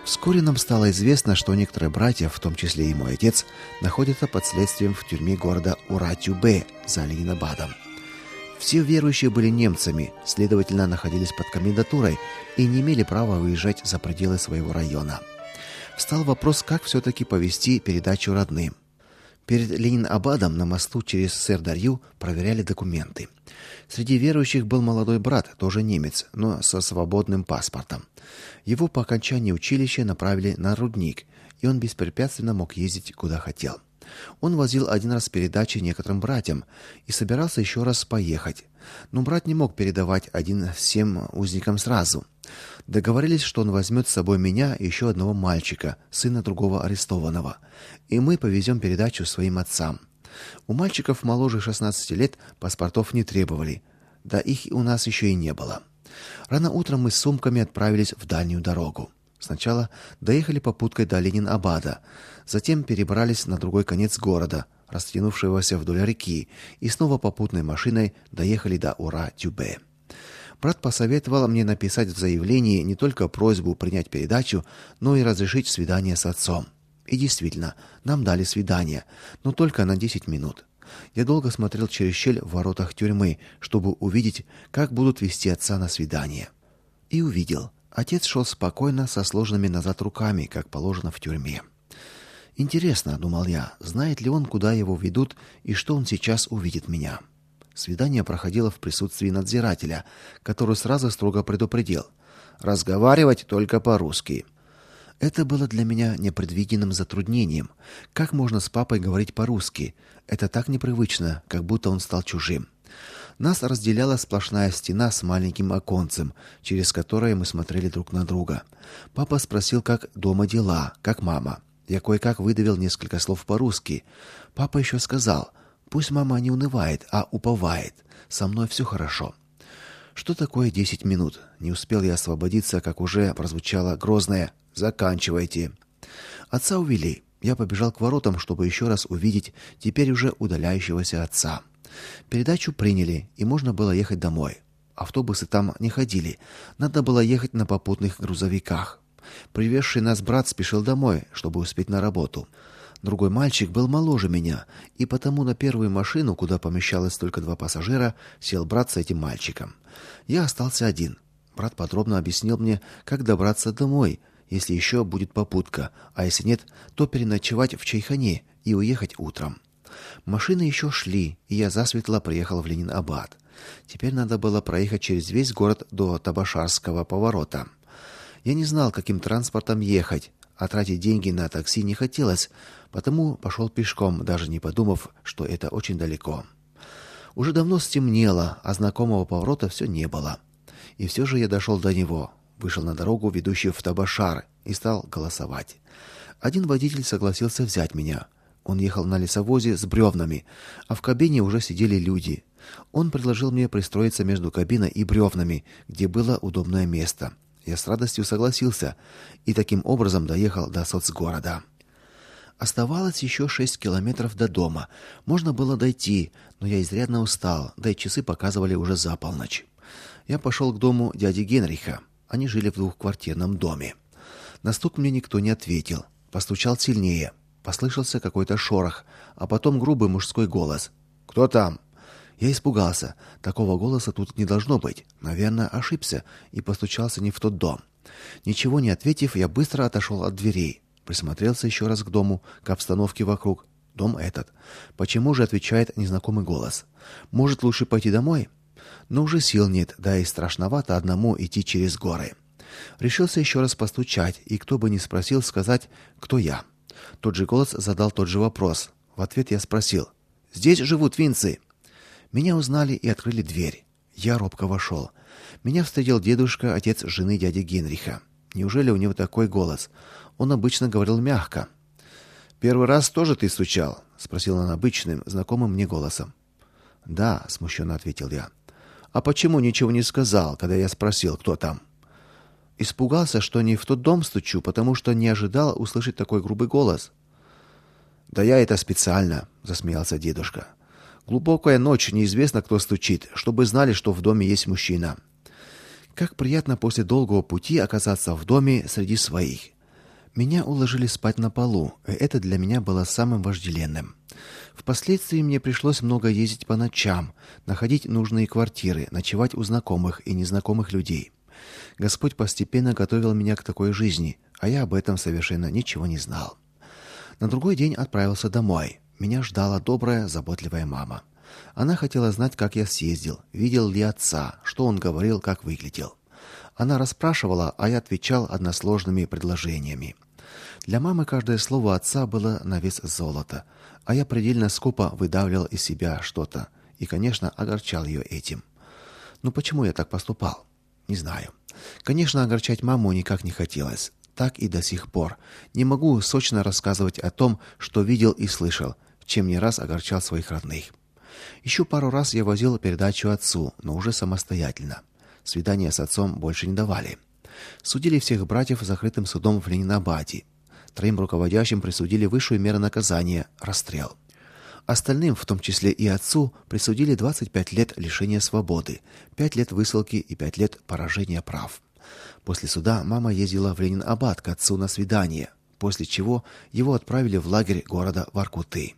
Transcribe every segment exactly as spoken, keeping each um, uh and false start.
Вскоре нам стало известно, что некоторые братья, в том числе и мой отец, находятся под следствием в тюрьме города Ура-Тюбе за Ленинабадом. Все верующие были немцами, следовательно, находились под комендатурой и не имели права выезжать за пределы своего района. Встал вопрос, как все-таки повести передачу родным. Перед Ленинабадом на мосту через Сырдарью проверяли документы. Среди верующих был молодой брат, тоже немец, но со свободным паспортом. Его по окончании училища направили на рудник, и он беспрепятственно мог ездить куда хотел. Он возил один раз передачи некоторым братьям и собирался еще раз поехать. Но брат не мог передавать один всем узникам сразу. Договорились, что он возьмет с собой меня и еще одного мальчика, сына другого арестованного, и мы повезем передачу своим отцам. У мальчиков моложе шестнадцати лет паспортов не требовали, да их у нас еще и не было. Рано утром мы с сумками отправились в дальнюю дорогу. Сначала доехали попуткой до Ленинабада, затем перебрались на другой конец города, растянувшегося вдоль реки, и снова попутной машиной доехали до Ура-Тюбе. Брат посоветовал мне написать в заявлении не только просьбу принять передачу, но и разрешить свидание с отцом. И действительно, нам дали свидание, но только на десять минут. Я долго смотрел через щель в воротах тюрьмы, чтобы увидеть, как будут вести отца на свидание. И увидел. Отец шел спокойно, со сложенными назад руками, как положено в тюрьме. Интересно, думал я, знает ли он, куда его ведут и что он сейчас увидит меня. Свидание проходило в присутствии надзирателя, который сразу строго предупредил: разговаривать только по-русски. Это было для меня непредвиденным затруднением. Как можно с папой говорить по-русски? Это так непривычно, как будто он стал чужим. Нас разделяла сплошная стена с маленьким оконцем, через которое мы смотрели друг на друга. Папа спросил, как дома дела, как мама. Я кое-как выдавил несколько слов по-русски. Папа еще сказал: "Пусть мама не унывает, а уповает. Со мной все хорошо". Что такое десять минут? Не успел я освободиться, как уже прозвучало грозное: "Заканчивайте". Отца увели. Я побежал к воротам, чтобы еще раз увидеть теперь уже удаляющегося отца. Передачу приняли, и можно было ехать домой. Автобусы там не ходили. Надо было ехать на попутных грузовиках. Привезший нас брат спешил домой, чтобы успеть на работу. Другой мальчик был моложе меня, и потому на первую машину, куда помещалось только два пассажира, сел брат с этим мальчиком. Я остался один. Брат подробно объяснил мне, как добраться домой, если еще будет попутка, а если нет, то переночевать в чайхане и уехать утром. Машины еще шли, и я засветло приехал в Ленинабад. Теперь надо было проехать через весь город до Табашарского поворота. Я не знал, каким транспортом ехать, а тратить деньги на такси не хотелось, потому пошел пешком, даже не подумав, что это очень далеко. Уже давно стемнело, а знакомого поворота все не было. И все же я дошел до него, вышел на дорогу, ведущую в Табашар, и стал голосовать. Один водитель согласился взять меня. Он ехал на лесовозе с бревнами, а в кабине уже сидели люди. Он предложил мне пристроиться между кабиной и бревнами, где было удобное место. Я с радостью согласился и таким образом доехал до соцгорода. Оставалось еще шесть километров до дома. Можно было дойти, но я изрядно устал, да и часы показывали уже за полночь. Я пошел к дому дяди Генриха. Они жили в двухквартирном доме. На стук мне никто не ответил. Постучал сильнее. Послышался какой-то шорох, а потом грубый мужской голос: "Кто там?" Я испугался. Такого голоса тут не должно быть. Наверное, ошибся и постучался не в тот дом. Ничего не ответив, я быстро отошел от дверей. Присмотрелся еще раз к дому, к обстановке вокруг. Дом этот. Почему же отвечает незнакомый голос? Может, лучше пойти домой? Но уже сил нет, да и страшновато одному идти через горы. Решился еще раз постучать, и кто бы ни спросил, сказать, кто я. Тот же голос задал тот же вопрос. В ответ я спросил: "Здесь живут финцы?" Меня узнали и открыли дверь. Я робко вошел. Меня встретил дедушка, отец жены дяди Генриха. Неужели у него такой голос? Он обычно говорил мягко. "Первый раз тоже ты стучал?" спросил он обычным, знакомым мне голосом. "Да", смущенно ответил я. "А почему ничего не сказал, когда я спросил, кто там?" Испугался, что не в тот дом стучу, потому что не ожидал услышать такой грубый голос. "Да я это специально", засмеялся дедушка. "Глубокая ночь, неизвестно, кто стучит, чтобы знали, что в доме есть мужчина". Как приятно после долгого пути оказаться в доме среди своих. Меня уложили спать на полу, и это для меня было самым вожделенным. Впоследствии мне пришлось много ездить по ночам, находить нужные квартиры, ночевать у знакомых и незнакомых людей. Господь постепенно готовил меня к такой жизни, а я об этом совершенно ничего не знал. На другой день отправился домой. Меня ждала добрая, заботливая мама. Она хотела знать, как я съездил, видел ли отца, что он говорил, как выглядел. Она расспрашивала, а я отвечал односложными предложениями. Для мамы каждое слово отца было на вес золота, а я предельно скупо выдавливал из себя что-то и, конечно, огорчал ее этим. Но почему я так поступал? Не знаю. Конечно, огорчать маму никак не хотелось. Так и до сих пор. Не могу сочно рассказывать о том, что видел и слышал, чем не раз огорчал своих родных. Еще пару раз я возил передачу отцу, но уже самостоятельно. Свидания с отцом больше не давали. Судили всех братьев закрытым судом в Ленинабаде. Троим руководящим присудили высшую меру наказания расстрел. Остальным, в том числе и отцу, присудили двадцать пять лет лишения свободы, пять лет высылки и пять лет поражения прав. После суда мама ездила в Ленинабад к отцу на свидание, после чего его отправили в лагерь города Воркуты.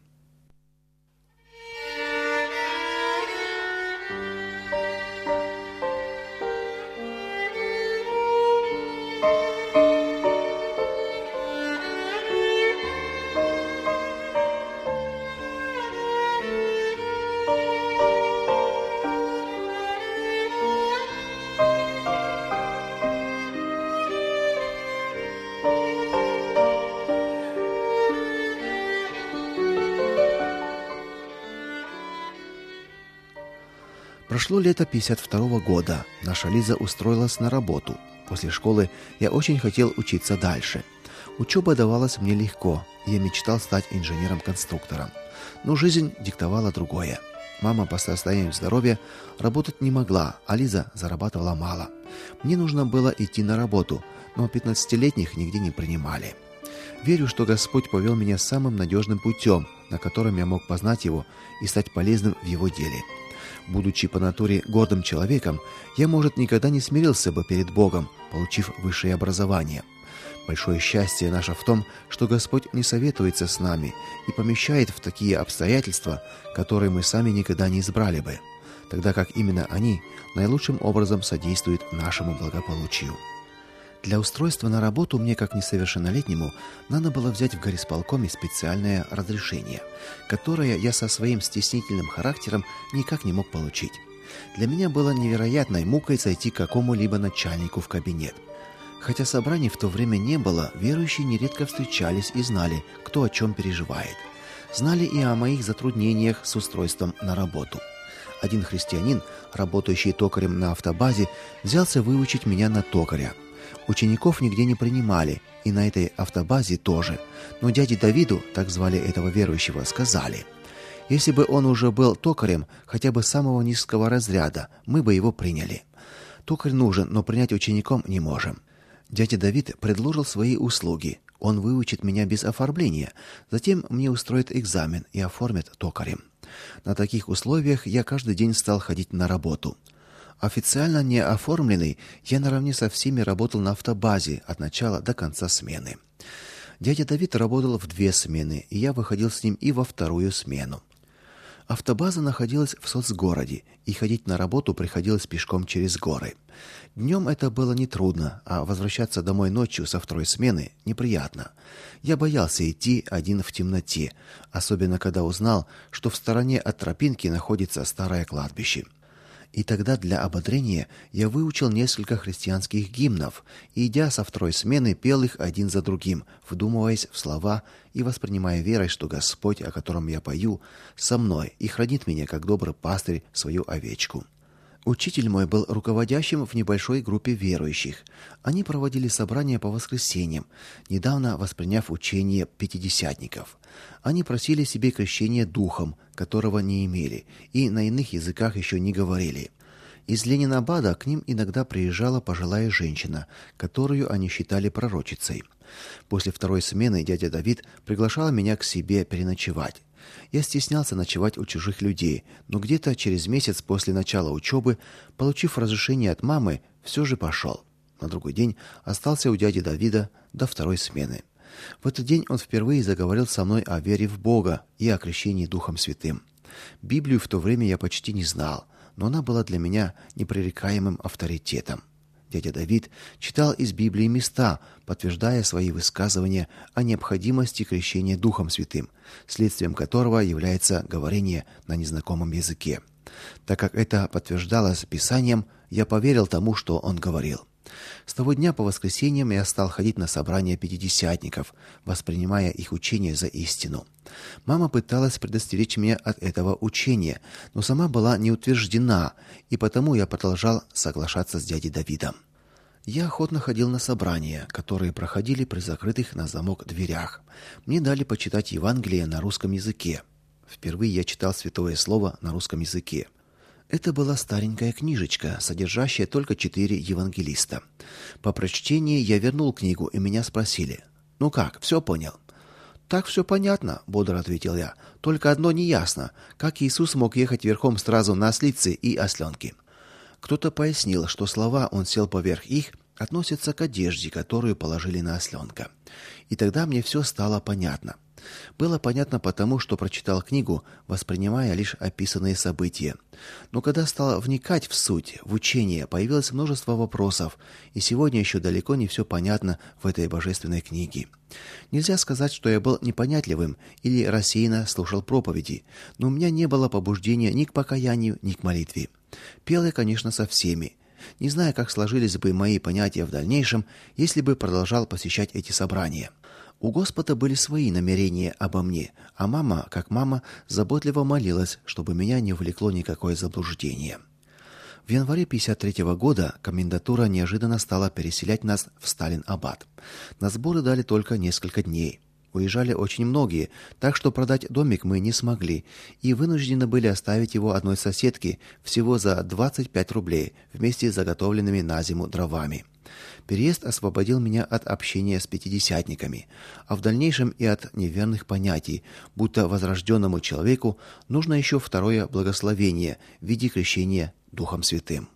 Прошло лето пятьдесят второго года. Наша Лиза устроилась на работу. После школы я очень хотел учиться дальше. Учеба давалась мне легко. Я мечтал стать инженером-конструктором. Но жизнь диктовала другое. Мама по состоянию здоровья работать не могла, а Лиза зарабатывала мало. Мне нужно было идти на работу, но пятнадцатилетних нигде не принимали. Верю, что Господь повел меня самым надежным путем, на котором я мог познать его и стать полезным в его деле. Будучи по натуре гордым человеком, я, может, никогда не смирился бы перед Богом, получив высшее образование. Большое счастье наше в том, что Господь не советуется с нами и помещает в такие обстоятельства, которые мы сами никогда не избрали бы, тогда как именно они наилучшим образом содействуют нашему благополучию. Для устройства на работу мне, как несовершеннолетнему, надо было взять в горисполкоме специальное разрешение, которое я со своим стеснительным характером никак не мог получить. Для меня было невероятной мукой зайти к какому-либо начальнику в кабинет. Хотя собраний в то время не было, верующие нередко встречались и знали, кто о чем переживает. Знали и о моих затруднениях с устройством на работу. Один христианин, работающий токарем на автобазе, взялся выучить меня на токаря. Учеников нигде не принимали, и на этой автобазе тоже. Но дяде Давиду, так звали этого верующего, сказали: если бы он уже был токарем хотя бы самого низкого разряда, мы бы его приняли. Токарь нужен, но принять учеником не можем. Дядя Давид предложил свои услуги. Он выучит меня без оформления, затем мне устроит экзамен и оформит токарем. На таких условиях я каждый день стал ходить на работу. Официально не оформленный, я наравне со всеми работал на автобазе от начала до конца смены. Дядя Давид работал в две смены, и я выходил с ним и во вторую смену. Автобаза находилась в соцгороде, и ходить на работу приходилось пешком через горы. Днем это было нетрудно, а возвращаться домой ночью со второй смены неприятно. Я боялся идти один в темноте, особенно когда узнал, что в стороне от тропинки находится старое кладбище. И тогда для ободрения я выучил несколько христианских гимнов, и, идя со второй смены, пел их один за другим, вдумываясь в слова и воспринимая верой, что Господь, о котором я пою, со мной и хранит меня, как добрый пастырь, свою овечку. Учитель мой был руководящим в небольшой группе верующих. Они проводили собрания по воскресеньям, недавно восприняв учение пятидесятников. Они просили себе крещения духом, которого не имели, и на иных языках еще не говорили. Из Ленинабада к ним иногда приезжала пожилая женщина, которую они считали пророчицей. После второй смены дядя Давид приглашал меня к себе переночевать. Я стеснялся ночевать у чужих людей, но где-то через месяц после начала учебы, получив разрешение от мамы, все же пошел. на другой день остался у дяди Давида до второй смены. В этот день он впервые заговорил со мной о вере в Бога и о крещении Духом Святым. Библию в то время я почти не знал, но она была для меня непререкаемым авторитетом. Дядя Давид читал из Библии места, подтверждая свои высказывания о необходимости крещения Духом Святым, следствием которого является говорение на незнакомом языке. Так как это подтверждалось Писанием, я поверил тому, что он говорил. С того дня по воскресеньям я стал ходить на собрания пятидесятников, воспринимая их учение за истину. Мама пыталась предостеречь меня от этого учения, но сама была не утверждена, и потому я продолжал соглашаться с дядей Давидом. Я охотно ходил на собрания, которые проходили при закрытых на замок дверях. Мне дали почитать Евангелие на русском языке. Впервые я читал Святое Слово на русском языке. Это была старенькая книжечка, содержащая только четыре евангелиста. По прочтении я вернул книгу, и меня спросили: "Ну как, все понял?" "Так все понятно", бодро ответил я. "Только одно неясно: как Иисус мог ехать верхом сразу на ослице и осленке?" Кто-то пояснил, что слова "он сел поверх их" относятся к одежде, которую положили на осленка. И тогда мне все стало понятно. Было понятно потому, что прочитал книгу, воспринимая лишь описанные события. Но когда стал вникать в суть, в учение, появилось множество вопросов, и сегодня еще далеко не все понятно в этой божественной книге. Нельзя сказать, что я был непонятливым или рассеянно слушал проповеди, но у меня не было побуждения ни к покаянию, ни к молитве. Пел я, конечно, со всеми. Не знаю, как сложились бы мои понятия в дальнейшем, если бы продолжал посещать эти собрания. У Господа были свои намерения обо мне, а мама, как мама, заботливо молилась, чтобы меня не увлекло никакое заблуждение. В январе пятьдесят третьего года комендатура неожиданно стала переселять нас в Сталин-Абад. На сборы дали только несколько дней. Уезжали очень многие, так что продать домик мы не смогли и вынуждены были оставить его одной соседке всего за двадцать пять рублей вместе с заготовленными на зиму дровами. Переезд освободил меня от общения с пятидесятниками, а в дальнейшем и от неверных понятий, будто возрожденному человеку нужно еще второе благословение в виде крещения Духом Святым.